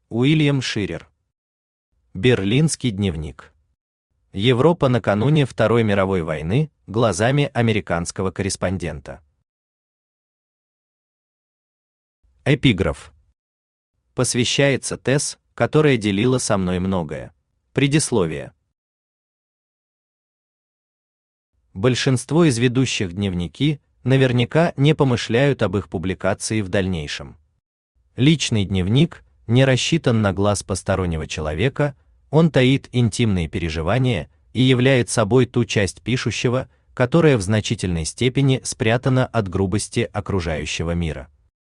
Уильям Ширер. Берлинский дневник. Европа накануне Второй мировой войны глазами американского корреспондента. Эпиграф. Посвящается Тесс, которая делила со мной многое. Предисловие. Большинство из ведущих дневники наверняка не помышляют об их публикации в дальнейшем. Личный дневник не рассчитан на глаз постороннего человека, он таит интимные переживания и являет собой ту часть пишущего, которая в значительной степени спрятана от грубости окружающего мира.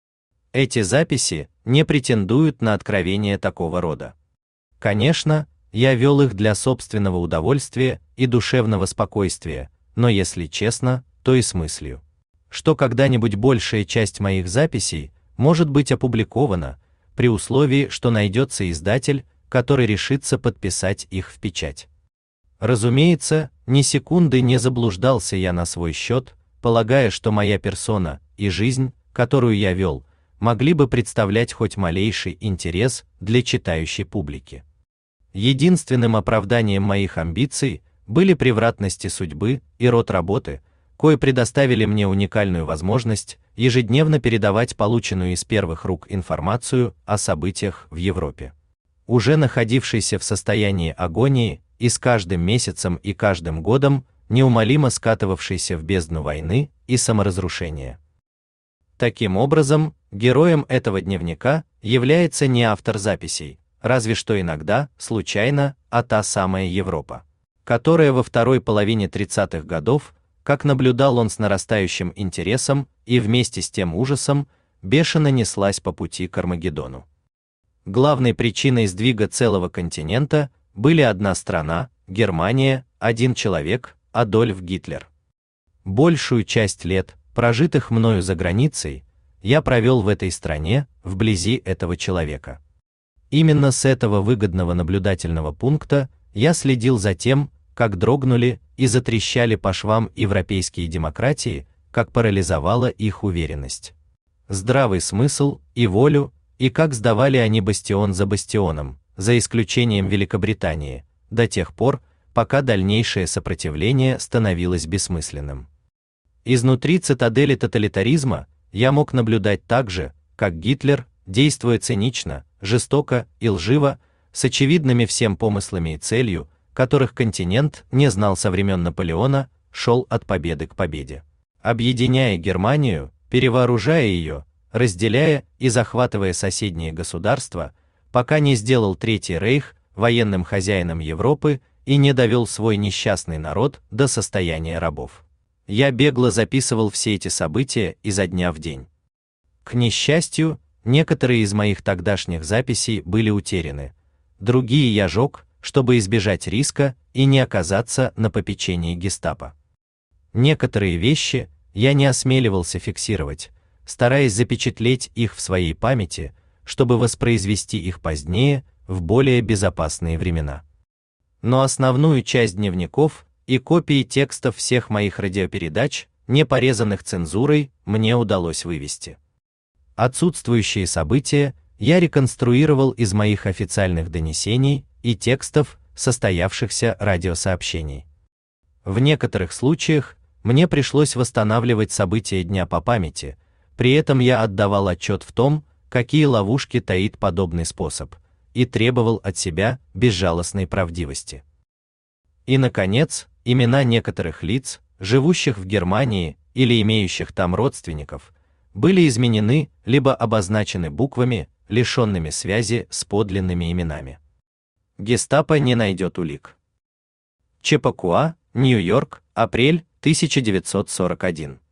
Эти записи не претендуют на откровения такого рода. Конечно, я вел их для собственного удовольствия и душевного спокойствия, но если честно, то и с мыслью, что когда-нибудь большая часть моих записей может быть опубликована, при условии, что найдется издатель, который решится подписать их в печать. Разумеется, ни секунды не заблуждался я на свой счет, полагая, что моя персона и жизнь, которую я вел, могли бы представлять хоть малейший интерес для читающей публики. Единственным оправданием моих амбиций были превратности судьбы и род работы, кои предоставили мне уникальную возможность ежедневно передавать полученную из первых рук информацию о событиях в Европе, уже находившейся в состоянии агонии и с каждым месяцем и каждым годом неумолимо скатывавшейся в бездну войны и саморазрушения. Таким образом, героем этого дневника является не автор записей, разве что иногда, случайно, а та самая Европа, которая во второй половине 30-х годов, как наблюдал он с нарастающим интересом и вместе с тем ужасом, бешено неслась по пути к Армагеддону. Главной причиной сдвига целого континента были одна страна, Германия, один человек, Адольф Гитлер. Большую часть лет, прожитых мною за границей, я провел в этой стране, вблизи этого человека. Именно с этого выгодного наблюдательного пункта я следил за тем, как дрогнули и затрещали по швам европейские демократии, как парализовала их уверенность, здравый смысл и волю, и как сдавали они бастион за бастионом, за исключением Великобритании, до тех пор, пока дальнейшее сопротивление становилось бессмысленным. Изнутри цитадели тоталитаризма я мог наблюдать так же, как Гитлер, действуя цинично, жестоко и лживо, с очевидными всем помыслами и целью, которых континент не знал со времен Наполеона, шел от победы к победе, объединяя Германию, перевооружая ее, разделяя и захватывая соседние государства, пока не сделал Третий Рейх военным хозяином Европы и не довел свой несчастный народ до состояния рабов. Я бегло записывал все эти события изо дня в день. К несчастью, некоторые из моих тогдашних записей были утеряны, другие я жег, чтобы избежать риска и не оказаться на попечении гестапо. Некоторые вещи я не осмеливался фиксировать, стараясь запечатлеть их в своей памяти, чтобы воспроизвести их позднее, в более безопасные времена. Но основную часть дневников и копии текстов всех моих радиопередач, не порезанных цензурой, мне удалось вывести. Отсутствующие события я реконструировал из моих официальных донесений и текстов состоявшихся радиосообщений. В некоторых случаях мне пришлось восстанавливать события дня по памяти, при этом я отдавал отчет в том, какие ловушки таит подобный способ, и требовал от себя безжалостной правдивости. И, наконец, имена некоторых лиц, живущих в Германии или имеющих там родственников, были изменены либо обозначены буквами, лишенными связи с подлинными именами. Гестапо не найдет улик. Чепакуа, Нью-Йорк, апрель 1941.